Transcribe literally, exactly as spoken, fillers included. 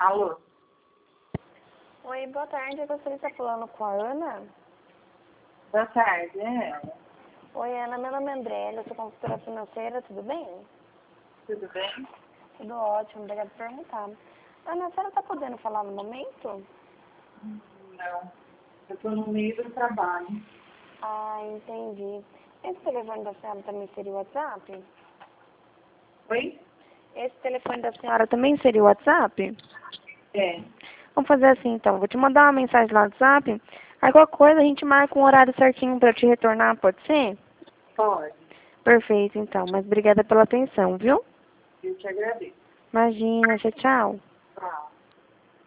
Alô? Oi, boa tarde. Eu gostaria de estar falando com a Ana. Boa tarde, é ela. Oi, Ana. Meu nome é André, eu sou consultora financeira, tudo bem? Tudo bem? Tudo ótimo, obrigada por perguntar. Ana, a senhora está podendo falar no momento? Não. Eu estou no meio do trabalho. Ah, entendi. Esse telefone da senhora também seria o WhatsApp? Oi? Esse telefone da senhora também seria o WhatsApp? É. Vamos fazer assim então, vou te mandar uma mensagem no WhatsApp, aí qualquer coisa a gente marca um horário certinho para te retornar, pode ser? Pode. Perfeito então, mas obrigada pela atenção, viu? Eu te agradeço. Imagina, tchau, tchau. Tchau.